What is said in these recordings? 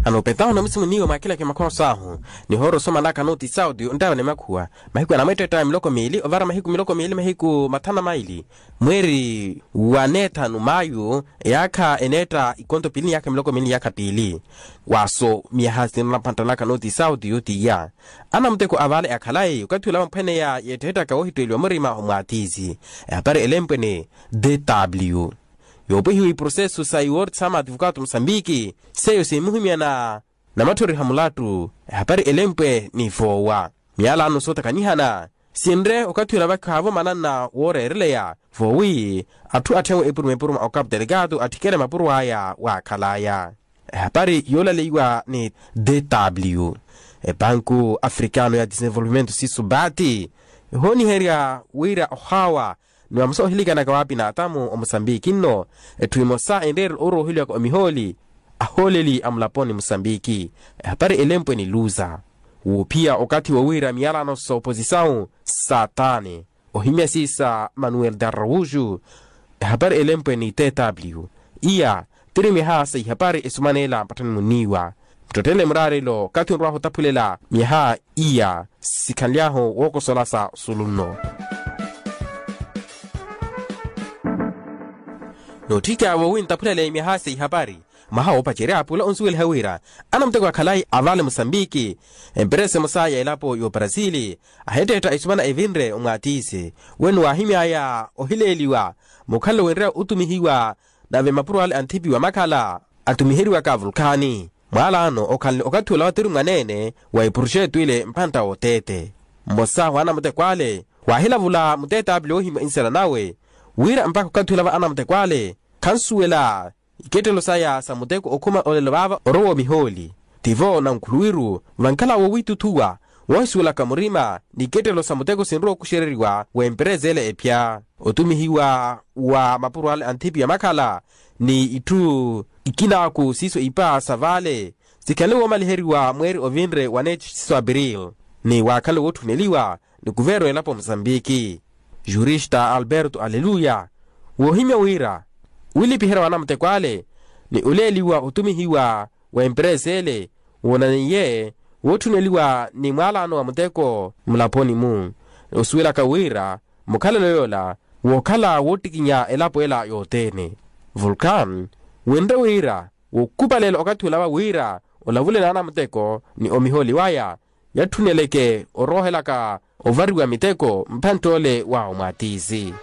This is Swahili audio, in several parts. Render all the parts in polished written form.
ano petao na msimu niyo makila ke makosa ho ni horo soma naka noti Saudi ndawa ne makua mahiku na maito time loko mili ovara mahiku miloko mili mahiku matana maili mweri waneta numayu yaka eneta ikonto pili yaka miloko mili yaka pili waso mihasi na pantanaka noti Saudi yuti ya ana mteko avale akalai ukati ula mpene ya yeteta ka ohito ili wamurima humatizi pare elempene DW yopo hiwi procesu sa iword sama advokatu Msambiki seyo se muhimia na matori hamulatu hapari elempe ni fowa miala anu sota kanihana siendre okatu ila baka havo manana wore erleya fowi atu atewo mepuru okap delegado atikele mapuru haya wa kalaya hapari yola leiwa ni DW Banco Africano ya Desenvolvimento Sisubati honi heria wira ohawa ni wamso hilika na kawapi na atamu o Msambiki no tuimosa endere oro hilika o miholi aholeli amlaponi Msambiki hapari elempo ni luza pia wakati wa wira miala no so opposição satane ohimia sisa Manuel Daraujo hapari elempo ni TW iya tirimi hasa hapari esumanela patani muniwa mtotele mrare lo kati nruaho tapulela miha iya sikanliaho woko solasa suluno notika wa win tapulele miha si habari maha opachere apula onsuel hawira ana mtego akalai avale Msambiki empresa musaya ilapo yo Brazili ahedeta isumana evinre umwatisi wenu wahimia ya ohileliwa mukalo wenrea utumihiwa na vemapuru wale antibiwa makala atumihiriwa ka vulkani mwala ano okatula watiru nganene wa ipurshetu ile mpanta otete mbosa wana mtekwale wahila vula mteta abli ohima insela nawe wira mpaka okatula wa ana mtekwale kansuela iketelo saya sa mteko okuma olelobaba orowo miholi tivo na nkuluiru vankala wo witutuwa wasuela kamurima niketelo sa mteko sinro kushereriwa wa emprezele epya otumihiwa wa mapuru wale antibia makala ni itu ikina ku siso ipa savale sikale wo maliheriwa mweri ovinre wanech siso abril ni wakale wotuneliwa ni guvero elapo Msambiki jurista Alberto Aleluya wohimya wira wili pihera wana mtekwale ni uleliwa utumihiwa wa empresele wonaniye wotuneliwa ni mwalano wa mteko mlaponi mu usuela kawira mukale loyola wokala wotikinya elapo ela yotene vulkan wende wira wokubalelo okatula wa wira olavule na mteko ni omiholi waya yatuneleke orohelaka ovariwa miteko mpantole wa umatizi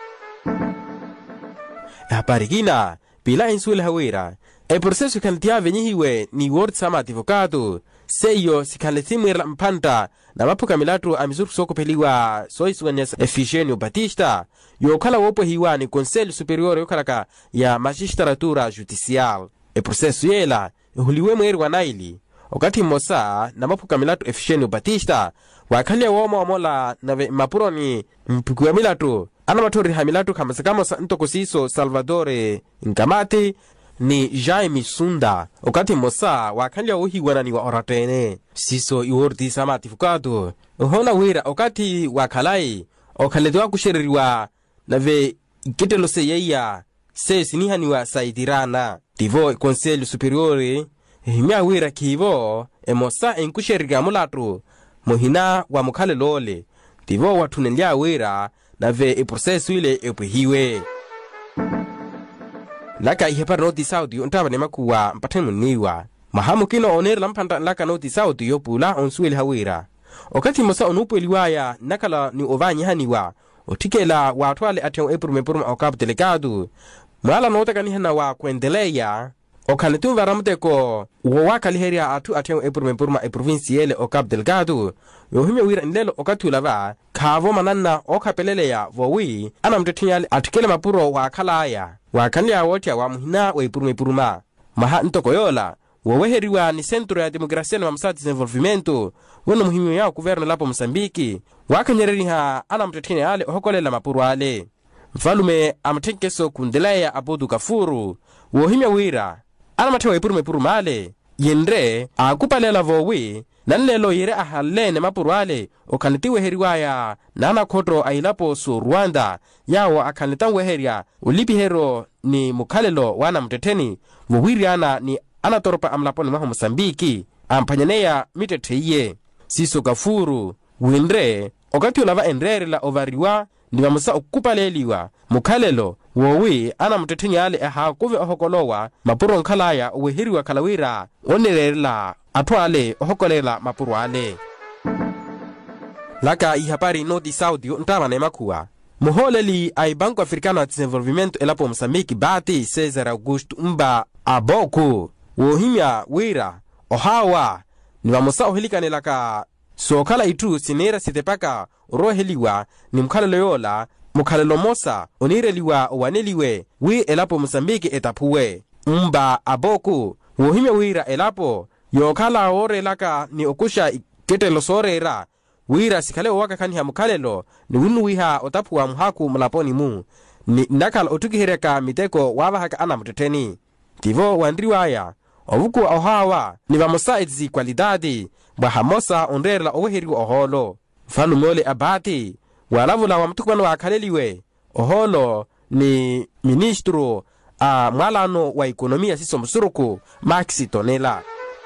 haparigina bila insule hawira proceso kantia venyihiwe ni word sama advocado seyo sikanletimwera mpanta na mapuka milatu amizuru soko peliwa soiswanyas Efigênio Batista yokala wopo hiwa ni Conselho Superior yokalaka ya Magistratura Judicial proceso yela huliwe mweri wa naili wakati mosa na mapuka milatu Efigênio Batista wakalia woma wamola na mapuroni mpuku ya milatu ana matori hamilatu kamasakamo sa ntokosiso Salvadore Nkamati ni Jaime Sunda wakati mosa wakalia uhiwana ni wa oratene siso iwordi sama advocado hona wira wakati wakalai okaledwa kushereriwa na ve iketelo seyeya sesiniha wa saidirana tivo Conselho Superior himya wira kivo emosa enkusheriga mulatu mohina wa mukale lole tivo watunendia wira na ve proceso ile epuhiwe laka ihepa noti Saudi untaba ne makuwa mpatemu niwa mahamu kino onera lampanta laka noti Saudi yopula onsueli hawira okati mosa onupo eliwaya nakala ni ovanyi haniwa otikela watwale atyo mepuru okap delegado mwala nota kanihana wa kuendelea okaletumva ramteko wowaka liheria atu atyo mepuru provinciale okap delegado yohime wira nlelo okatula va kavo manana okapeleleya vowi ana mtetinyale atikele mapuro wa kalaya wakanya wotia wa muhina wa ipuruma maha ntokoyola woweheriwa ni Centro ya Democracia na Mamsati Desenvolvimento wono muhimu yao kuverna lapo Msambiki wakanyereriha ana mtetine ale ohokolela mapuru ale mfalume amtenkeso kundelaya Abodu Kafuru wohimya wira ana matewa ipuruma ale yendre akupalela vowi nanlelo yere ahalene mapuru ale okanitiwe heriwaya nana koto ailapo su Rwanda yawo akanitangwe heria ulipi hero ni mukalelo wana mteteni wawiriana ni anatoropa amlaponi maho Mosambiki ampanyaneya miteteye siso Kafuru windre okati ulava enrerela ovariwa ni vamusa okupaleliwa mukhalelo wowi ana mtethinyale kuve ohokolowa mapuro nkhalaya uwehiriwa kalawira onererela atwale ohokolela mapuro ale laka ihapari noti saudio ntavana emakhuwa muholeli ai Banco Africano de Desenvolvimento elapo Mosambiki bati Cesar Augusto Mba Aboku wohimya wira ohawa ni vamusa ohilikanelaka sokhala itu sinera sitepaka roheliwa ni mkhalelo yola mukhalelo mosa onireliwa owaneliwe wi elapo Mosambiki etaphuwe Mba Aboku wohimya wira elapo yokhala orelaka ni okusha ketelo sorera wira sikhale owaka khaniha mukhalelo ni winuwiha otaphuwa muhaku mulaponi mu ni nakhala otukihereka miteko wavahaka ana mutetheni tivo wandriwaya ovuku ohawa ni vamusa etzi qualidade bwahamosa onrerela oweheriwa oholo mfalumole abati walavula wa mtukumano wakhaleliwe oholo ni ministro a mwalano wa ekonomia siso msuruku Maxi Tonela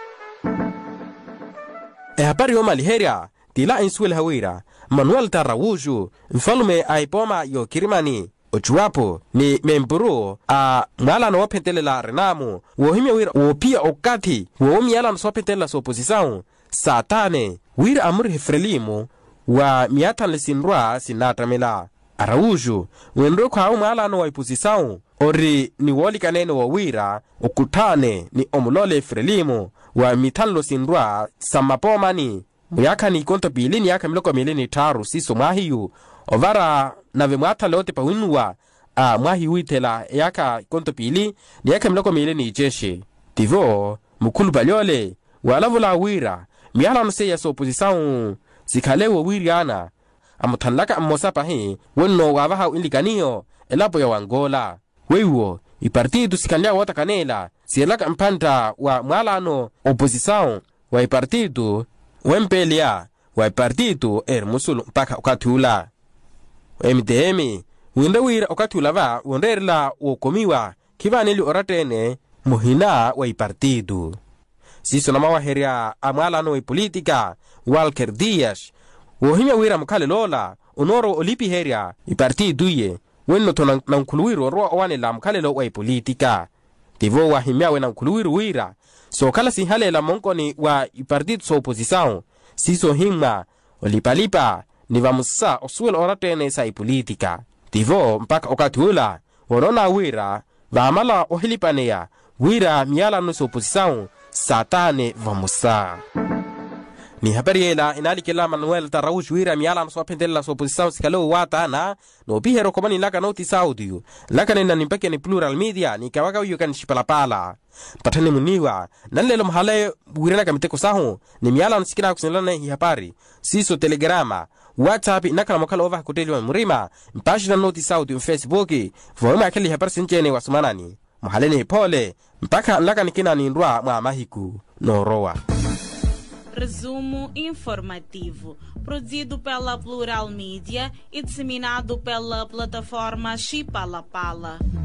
habari yoma liheria tila insuel hawira Manuel Tarawuju mfalume aipoma yo kirimani ochuapo ni memburu a mwalano wapentelela renamu wohimya wira wopia okati woomyalano sopentelela soposisaun satane wira amuri hefrelimu wa miatan sinrwa sinatamela Araújo wenro kwa mwalano wa iposisaun ori ni woli kaneno wa wira okutane ni omulole frelimu wa mitanlo sinrwa samapomani muyaka ni konto bilini yaka miloko milini taru siso mwahiyu ovara nave mwata leote pa winua mwahiyu itela yaka konto bili ni yaka miloko milini ijeshe tivo mukulu baliole walavula wira miyala nse ya soposisaun sikhalewo wiriana amutanlaka amosapa hii wenno wavaha iliganiyo elapo ya Angola weiwo ipartidu sikanlia wata kanela sielaka mpanta wa mwalano oposisaun wa ipartidu wempelia wa ipartidu musulu mpaka okatula MDM winde wira okatula va wonderla wokomiwa kivaneli oratene muhina wa ipartidu siso na mawaheria amwalano wa politika Walker Dias wohimya wira mukale lola onoro olipi heria ipartidu ye wenno to nankuluwiru ro owane la mukale wa politika tivo wahimya we nankuluwiru wira so kala sihalela monkoni wa ipartidu so opposition siso himma olipalipa ni vamusa osuel oratene sa politika tivo mpaka okatula worona wira vamala ohilipaneya wira miyala no so opposition satane vamusa ni habari yela inalikela Manuel Tarawuj wira miyala mswapendela so posisaun sikalo wata na no bihero komani laka noti saudio laka nina nimpeke ni plural media ni kawaka uyu kan shipalapala patane muniwa nanlelo mhale wira na kamiteko sahu ni miyala nsikina kusinilana hii habari siso telegrama WhatsApp nakala mokala ova kuteli wa murima mpashina noti saudio Facebook vwema akeli habari sinjene wa sumanani mhaleni pole mpaka laka nikina ni ndwa mwa mahiku noroa. Resumo informativo, produzido pela Plural Mídia e disseminado pela plataforma Chipalapala.